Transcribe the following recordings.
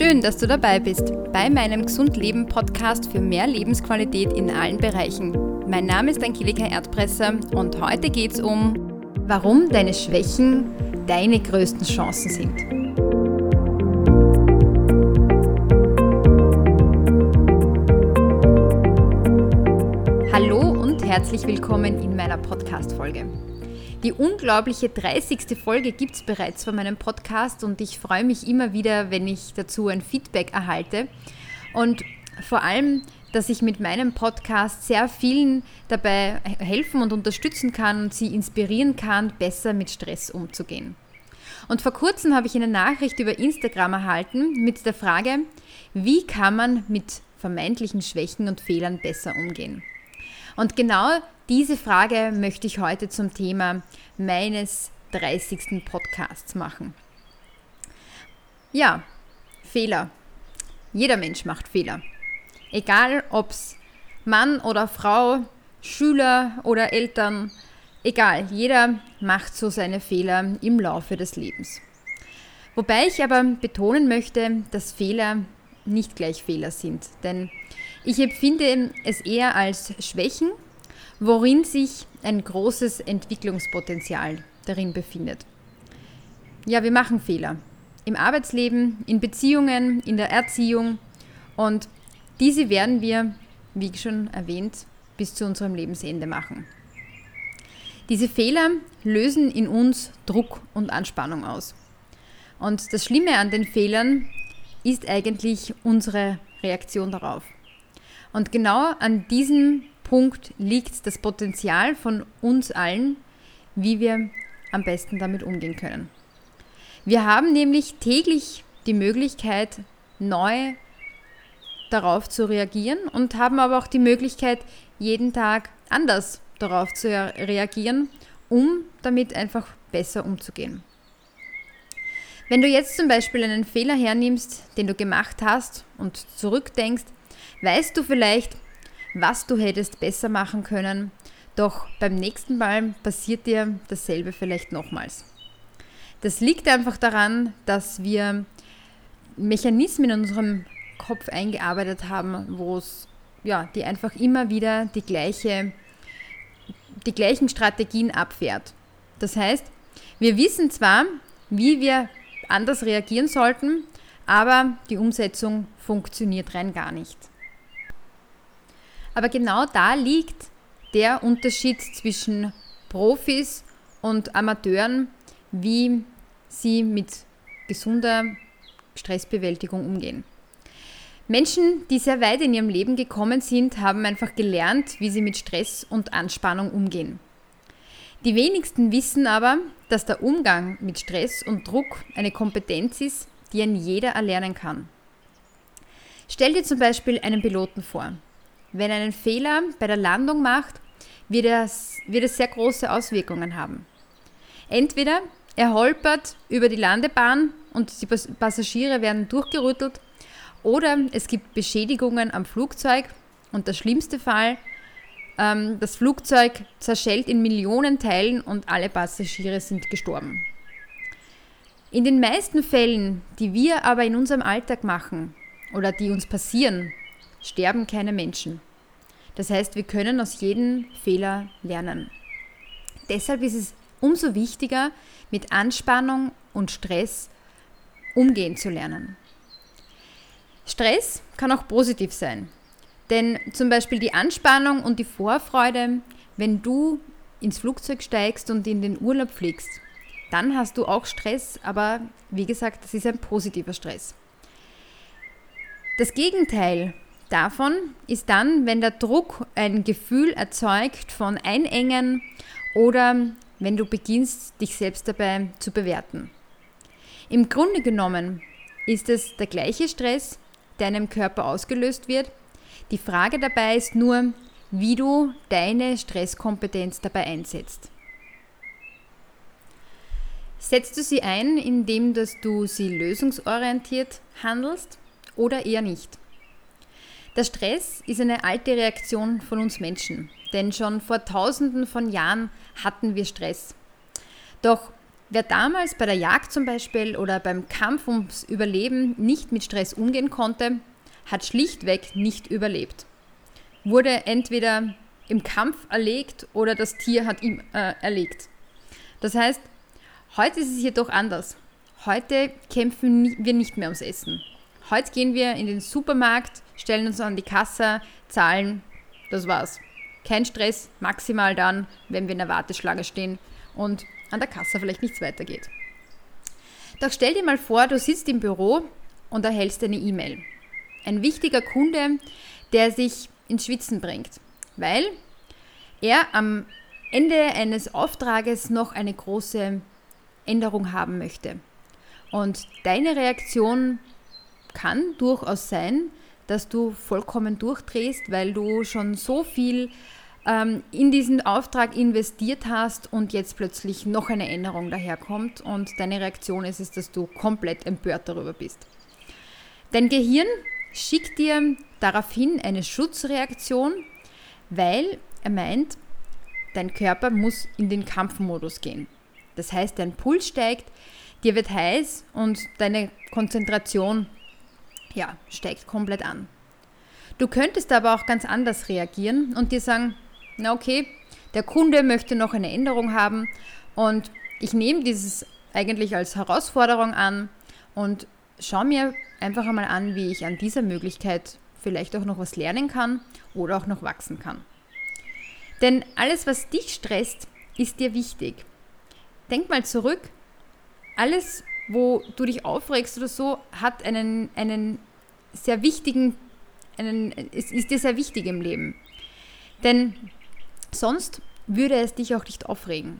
Schön, dass du dabei bist bei meinem Gesund-Leben-Podcast für mehr Lebensqualität in allen Bereichen. Mein Name ist Angelika Erdpresser und heute geht es um, warum deine Schwächen deine größten Chancen sind. Hallo und herzlich willkommen in meiner Podcast-Folge. Die unglaubliche 30. Folge gibt es bereits von meinem Podcast und ich freue mich immer wieder, wenn ich dazu ein Feedback erhalte. Und vor allem, dass ich mit meinem Podcast sehr vielen dabei helfen und unterstützen kann und sie inspirieren kann, besser mit Stress umzugehen. Und vor kurzem habe ich eine Nachricht über Instagram erhalten mit der Frage, wie kann man mit vermeintlichen Schwächen und Fehlern besser umgehen? Und genau diese Frage möchte ich heute zum Thema meines 30. Podcasts machen. Ja, Fehler. Jeder Mensch macht Fehler. Egal ob es Mann oder Frau, Schüler oder Eltern, egal, jeder macht so seine Fehler im Laufe des Lebens. Wobei ich aber betonen möchte, dass Fehler nicht gleich Fehler sind, denn ich empfinde es eher als Schwächen, worin sich ein großes Entwicklungspotenzial darin befindet. Ja, wir machen Fehler. Im Arbeitsleben, in Beziehungen, in der Erziehung und diese werden wir, wie schon erwähnt, bis zu unserem Lebensende machen. Diese Fehler lösen in uns Druck und Anspannung aus. Und das Schlimme an den Fehlern ist eigentlich unsere Reaktion darauf. Und genau an diesem Punkt liegt das Potenzial von uns allen, wie wir am besten damit umgehen können. Wir haben nämlich täglich die Möglichkeit, neu darauf zu reagieren und haben aber auch die Möglichkeit, jeden Tag anders darauf zu reagieren, um damit einfach besser umzugehen. Wenn du jetzt zum Beispiel einen Fehler hernimmst, den du gemacht hast und zurückdenkst, weißt du vielleicht, was du hättest besser machen können, doch beim nächsten Mal passiert dir dasselbe vielleicht nochmals. Das liegt einfach daran, dass wir Mechanismen in unserem Kopf eingearbeitet haben, die einfach immer wieder die gleichen Strategien abfährt. Das heißt, wir wissen zwar, wie wir anders reagieren sollten, aber die Umsetzung funktioniert rein gar nicht. Aber genau da liegt der Unterschied zwischen Profis und Amateuren, wie sie mit gesunder Stressbewältigung umgehen. Menschen, die sehr weit in ihrem Leben gekommen sind, haben einfach gelernt, wie sie mit Stress und Anspannung umgehen. Die wenigsten wissen aber, dass der Umgang mit Stress und Druck eine Kompetenz ist, die ein jeder erlernen kann. Stell dir zum Beispiel einen Piloten vor. Wenn er einen Fehler bei der Landung macht, wird es sehr große Auswirkungen haben. Entweder er holpert über die Landebahn und die Passagiere werden durchgerüttelt, oder es gibt Beschädigungen am Flugzeug und der schlimmste Fall, das Flugzeug zerschellt in Millionen Teilen und alle Passagiere sind gestorben. In den meisten Fällen, die wir aber in unserem Alltag machen oder die uns passieren, sterben keine Menschen. Das heißt, wir können aus jedem Fehler lernen. Deshalb ist es umso wichtiger, mit Anspannung und Stress umgehen zu lernen. Stress kann auch positiv sein, denn zum Beispiel die Anspannung und die Vorfreude, wenn du ins Flugzeug steigst und in den Urlaub fliegst, dann hast du auch Stress, aber wie gesagt, das ist ein positiver Stress. Das Gegenteil davon ist dann, wenn der Druck ein Gefühl erzeugt von Einengen oder wenn du beginnst, dich selbst dabei zu bewerten. Im Grunde genommen ist es der gleiche Stress, der in deinem Körper ausgelöst wird. Die Frage dabei ist nur, wie du deine Stresskompetenz dabei einsetzt. Setzt du sie ein, indem du sie lösungsorientiert handelst oder eher nicht? Der Stress ist eine alte Reaktion von uns Menschen, denn schon vor Tausenden von Jahren hatten wir Stress. Doch Wer damals bei der Jagd zum Beispiel oder beim Kampf ums Überleben nicht mit Stress umgehen konnte, hat schlichtweg nicht überlebt. Wurde entweder im Kampf erlegt oder das Tier hat ihn erlegt. Das heißt, heute ist es jedoch anders. Heute kämpfen wir nicht mehr ums Essen. Heute gehen wir in den Supermarkt, stellen uns an die Kasse, zahlen, das war's. Kein Stress, maximal dann, wenn wir in der Warteschlange stehen und an der Kasse vielleicht nichts weitergeht. Doch stell dir mal vor, du sitzt im Büro und erhältst eine E-Mail. Ein wichtiger Kunde, der sich ins Schwitzen bringt, weil er am Ende eines Auftrages noch eine große Änderung haben möchte. Und deine Reaktion kann durchaus sein, dass du vollkommen durchdrehst, weil du schon so viel in diesen Auftrag investiert hast und jetzt plötzlich noch eine Änderung daherkommt und deine Reaktion ist es, dass du komplett empört darüber bist. Dein Gehirn schickt dir daraufhin eine Schutzreaktion, weil er meint, dein Körper muss in den Kampfmodus gehen. Das heißt, dein Puls steigt, dir wird heiß und deine Konzentration steigt komplett an. Du könntest aber auch ganz anders reagieren und dir sagen, na okay, der Kunde möchte noch eine Änderung haben und ich nehme dieses eigentlich als Herausforderung an und schaue mir einfach einmal an, wie ich an dieser Möglichkeit vielleicht auch noch was lernen kann oder auch noch wachsen kann. Denn alles, was dich stresst, ist dir wichtig. Denk mal zurück, alles, wo du dich aufregst oder so, hat einen sehr wichtigen, es ist dir sehr wichtig im Leben. Denn sonst würde es dich auch nicht aufregen.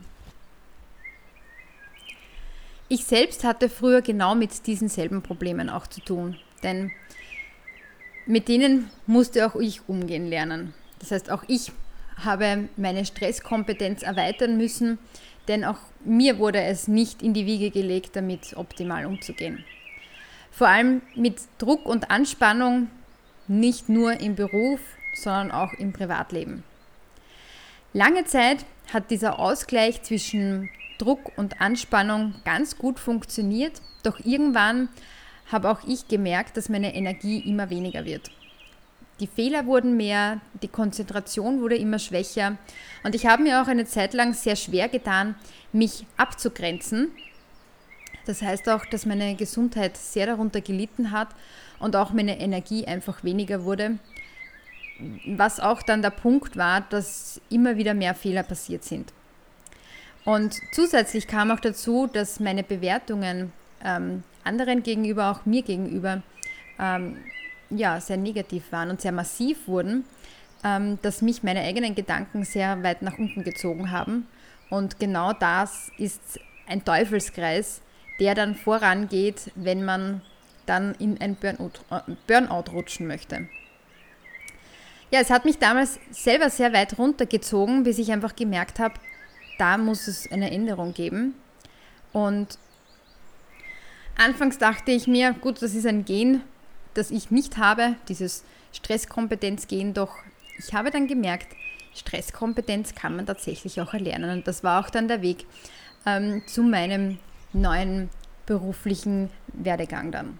Ich selbst hatte früher genau mit diesen selben Problemen auch zu tun, denn mit denen musste auch ich umgehen lernen. Das heißt, auch ich habe meine Stresskompetenz erweitern müssen, denn auch mir wurde es nicht in die Wiege gelegt, damit optimal umzugehen. Vor allem mit Druck und Anspannung, nicht nur im Beruf, sondern auch im Privatleben. Lange Zeit hat dieser Ausgleich zwischen Druck und Anspannung ganz gut funktioniert, doch irgendwann habe auch ich gemerkt, dass meine Energie immer weniger wird. Die Fehler wurden mehr, die Konzentration wurde immer schwächer und ich habe mir auch eine Zeit lang sehr schwer getan, mich abzugrenzen. Das heißt auch, dass meine Gesundheit sehr darunter gelitten hat und auch meine Energie einfach weniger wurde, was auch dann der Punkt war, dass immer wieder mehr Fehler passiert sind. Und zusätzlich kam auch dazu, dass meine Bewertungen anderen gegenüber, auch mir gegenüber, sehr negativ waren und sehr massiv wurden, dass mich meine eigenen Gedanken sehr weit nach unten gezogen haben. Und genau das ist ein Teufelskreis, der dann vorangeht, wenn man dann in ein Burnout rutschen möchte. Ja, es hat mich damals selber sehr weit runtergezogen, bis ich einfach gemerkt habe, da muss es eine Änderung geben. Und anfangs dachte ich mir, gut, das ist ein Gen, das ich nicht habe, dieses Stresskompetenzgen, doch ich habe dann gemerkt, Stresskompetenz kann man tatsächlich auch erlernen. Und das war auch dann der Weg zu meinem neuen beruflichen Werdegang dann.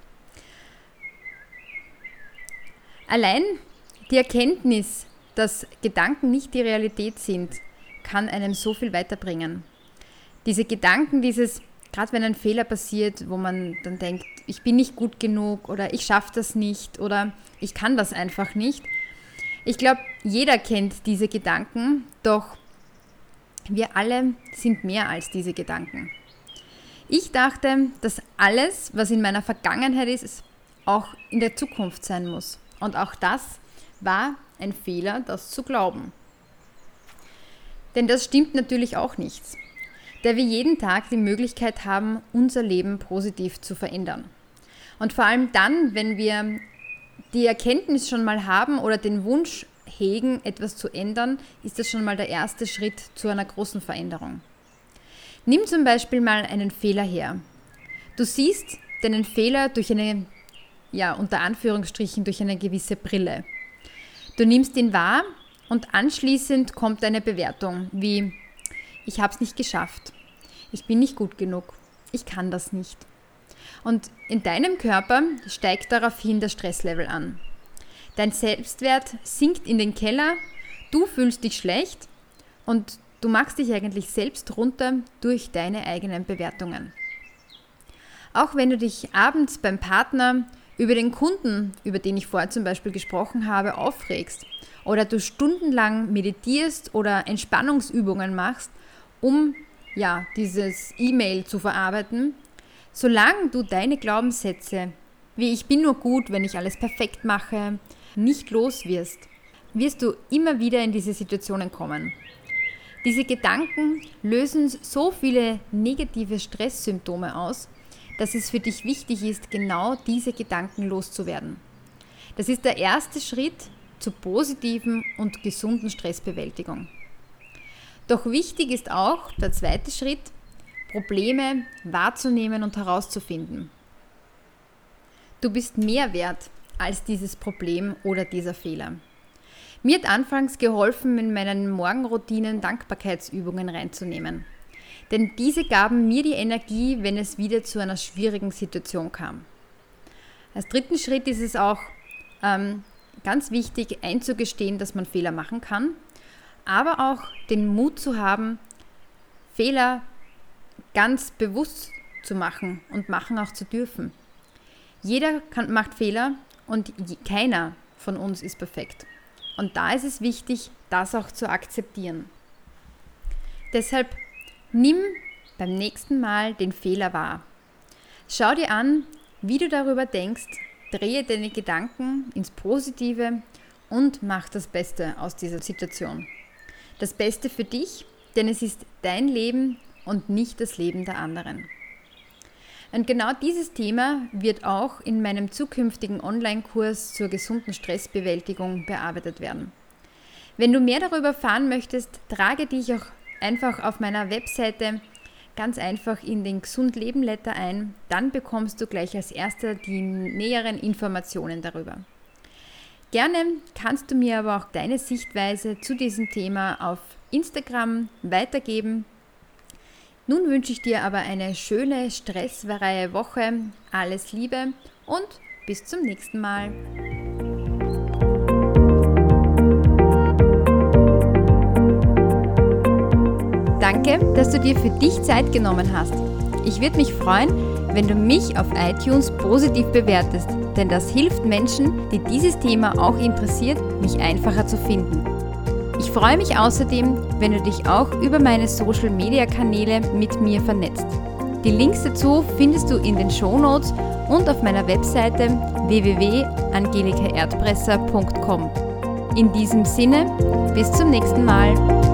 Allein die Erkenntnis, dass Gedanken nicht die Realität sind, kann einem so viel weiterbringen. Diese Gedanken, gerade wenn ein Fehler passiert, wo man dann denkt, ich bin nicht gut genug oder ich schaffe das nicht oder ich kann das einfach nicht. Ich glaube, jeder kennt diese Gedanken, doch wir alle sind mehr als diese Gedanken. Ich dachte, dass alles, was in meiner Vergangenheit ist, auch in der Zukunft sein muss. Und auch das war ein Fehler, das zu glauben. Denn das stimmt natürlich auch nicht, da wir jeden Tag die Möglichkeit haben, unser Leben positiv zu verändern. Und vor allem dann, wenn wir die Erkenntnis schon mal haben oder den Wunsch hegen, etwas zu ändern, ist das schon mal der erste Schritt zu einer großen Veränderung. Nimm zum Beispiel mal einen Fehler her. Du siehst deinen Fehler durch eine, unter Anführungsstrichen, durch eine gewisse Brille. Du nimmst ihn wahr und anschließend kommt eine Bewertung wie, ich habe es nicht geschafft. ich bin nicht gut genug, ich kann das nicht. Und in deinem Körper steigt daraufhin das Stresslevel an. Dein Selbstwert sinkt in den Keller, du fühlst dich schlecht und du machst dich eigentlich selbst runter durch deine eigenen Bewertungen. Auch wenn du dich abends beim Partner über den Kunden, über den ich vorher zum Beispiel gesprochen habe, aufregst oder du stundenlang meditierst oder Entspannungsübungen machst, um dieses E-Mail zu verarbeiten, solange du deine Glaubenssätze, wie ich bin nur gut, wenn ich alles perfekt mache, nicht los wirst du immer wieder in diese Situationen kommen. Diese Gedanken lösen so viele negative Stresssymptome aus, dass es für dich wichtig ist, genau diese Gedanken loszuwerden. Das ist der erste Schritt zur positiven und gesunden Stressbewältigung. Doch wichtig ist auch der zweite Schritt, Probleme wahrzunehmen und herauszufinden. Du bist mehr wert als dieses Problem oder dieser Fehler. Mir hat anfangs geholfen, in meinen Morgenroutinen Dankbarkeitsübungen reinzunehmen. Denn diese gaben mir die Energie, wenn es wieder zu einer schwierigen Situation kam. Als dritten Schritt ist es auch ganz wichtig, einzugestehen, dass man Fehler machen kann, aber auch den Mut zu haben, Fehler ganz bewusst zu machen und machen auch zu dürfen. Jeder macht Fehler und keiner von uns ist perfekt. Und da ist es wichtig, das auch zu akzeptieren. Deshalb nimm beim nächsten Mal den Fehler wahr. Schau dir an, wie du darüber denkst, drehe deine Gedanken ins Positive und mach das Beste aus dieser Situation. Das Beste für dich, denn es ist dein Leben und nicht das Leben der anderen. Und genau dieses Thema wird auch in meinem zukünftigen Online-Kurs zur gesunden Stressbewältigung bearbeitet werden. Wenn du mehr darüber erfahren möchtest, trage dich auch einfach auf meiner Webseite ganz einfach in den Gesund-Leben-Letter ein, dann bekommst du gleich als erster die näheren Informationen darüber. Gerne kannst du mir aber auch deine Sichtweise zu diesem Thema auf Instagram weitergeben. Nun wünsche ich dir aber eine schöne, stressfreie Woche. Alles Liebe und bis zum nächsten Mal. Danke, dass du dir für dich Zeit genommen hast. Ich würde mich freuen, wenn du mich auf iTunes positiv bewertest, denn das hilft Menschen, die dieses Thema auch interessiert, mich einfacher zu finden. Ich freue mich außerdem, wenn du dich auch über meine Social-Media-Kanäle mit mir vernetzt. Die Links dazu findest du in den Shownotes und auf meiner Webseite www.angelikaerdpresser.com. In diesem Sinne, bis zum nächsten Mal.